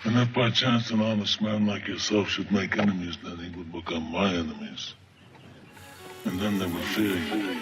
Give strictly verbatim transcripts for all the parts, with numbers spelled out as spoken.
And if by chance an honest man like yourself should make enemies, then he would become my enemies. And then they would fear you.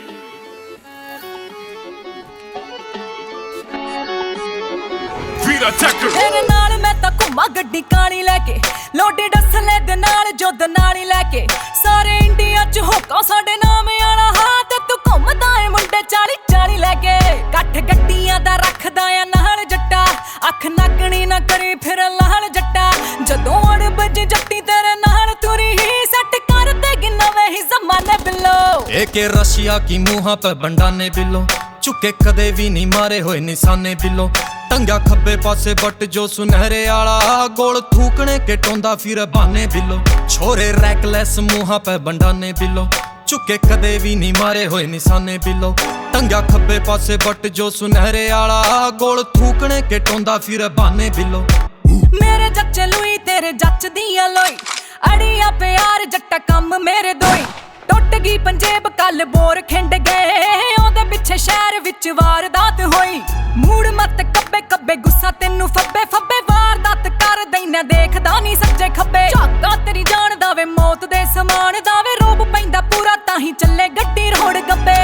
Vida Tucker. तेरे नाल मैं तां घुम्मा गड्डी काली लैके लोडे डसले दे नाल जुद्ध नाली लैके सारे इंडिया च होका साडे नाम आला हां ते तू घुमदा ए मुंडे चाली चाली लैके कट्ठ गड्डियां दा रखदा आ नाल जट्टा अख नागणी ना करी फिर लाल जट्टा जदों अड़ बज जट्टी तेरे नाल तुरी ही सैट कर देगी नवे ही जमाने बिल्लो एके रशिया की मुहां पे बंडाने बिल्लो चुके कदे भी नहीं मारे होए निशाने बिल्लो टंगा खब्बे पासे बट जो सुनहरे आला गोल थूकने के टोंदा फिर बाने बिल्लो छोरे रैकलेस मुहां पे बंडाने बिल्लो चुके कदे भी नहीं मारे होए निशाने बिल्लो टंगा खब्बे पासे बट जो सुनहरे आला गोल थूकने के टोंदा फिर बाने बिल्लो मेरे जच्चे लुई तेरे जच दिया लोई अड़िया प्यार जट्टा कम मेरे दोई टुट गई पंजेब कल बोर खिंड गए ओदे पिछे शहर विच वारदात होई मूड मत कब्बे कब्बे गुस्सा तेनू फब्बे फब्बे वारदात कर दैना देखदा नहीं सज्जे खब्बे झाका तेरी जान दावे मौत दे समान दावे रोब पैंदा पूरा ताही चले गड्डी रोड गब्बे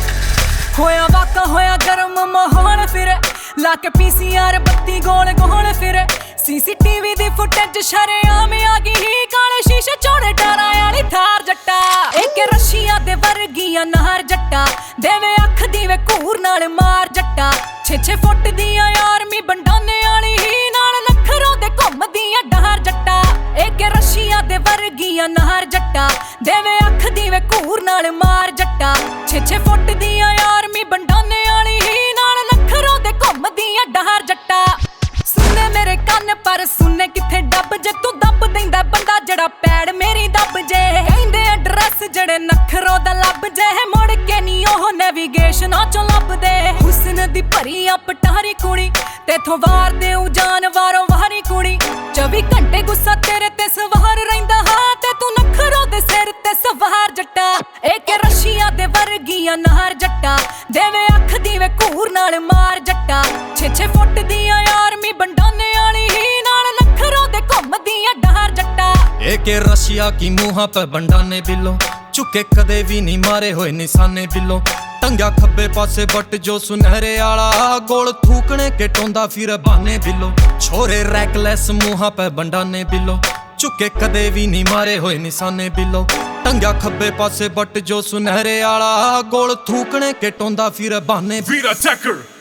होया वाका होया गरम माहौल फिर लाके पीसीआर बत्ती गोल गोल फिर सीसीटीवी दी फुटेज शरेआम आ गई काले शीशे चोड़े डरा आली थार जट्टा एक रशिया दे वर्गिया नहर जट्टा देवे अख दीवे घूर नाल मार जट्टा छे छे फुट दिया आर्मी बंडाने आली ही नाल नखरों दे घुमदियां डहर जट्टा एक रशिया दे वर्गिया नहर जट्टा देवे अख दीवे घूर नाल मार जट्टा छे छे फुट दिया आर्मी बंडाने आली ही नाल नखरों दे घुमदियां डहर जट्टा सुने मेरे कान पर सुने किथे डब जे तू दब देंदा बंदा जड़ा पैड़ मेरी दब जे कहंदे एड्रेस जड़े नखरों दा लब जे मुड़ के नी ओह नेविगेशन चों लभदे हुस्न दी भरी पटारी कुड़ी तेथों वार दे उ जान वारों वारी कुड़ी चौबी घंटे गुस्सा तेरे ते सवार रहिंदा हां ते तू नखरों दे सिर ते सवार जट्टा एक रशिया दे वर्गिया नहर जट्टा देवे अख दीवे घूर नाल मार जट्टा छे छे फुट दिया आर्मी बंडाने आली ही नाल नखरों दे घुमदियां डहर जट्टा एके रशिया की मुहां पे बंडाने बिल्लो चुके कदे भी नहीं मारे होए निशाने बिल्लो टंगा खब्बे पासे बट जो सुनहरे आला गोल थूकने के टोंदा फिर बाने बिल्लो छोरे रैकलेस मुहां पे बंडाने बिल्लो चुके कदे भी नहीं मारे होए निशाने बिल्लो टंगा खब्बे पासे बट जो सुनहरे आला गोल थूकने के टोंदा फिर बाने Vida Tucker.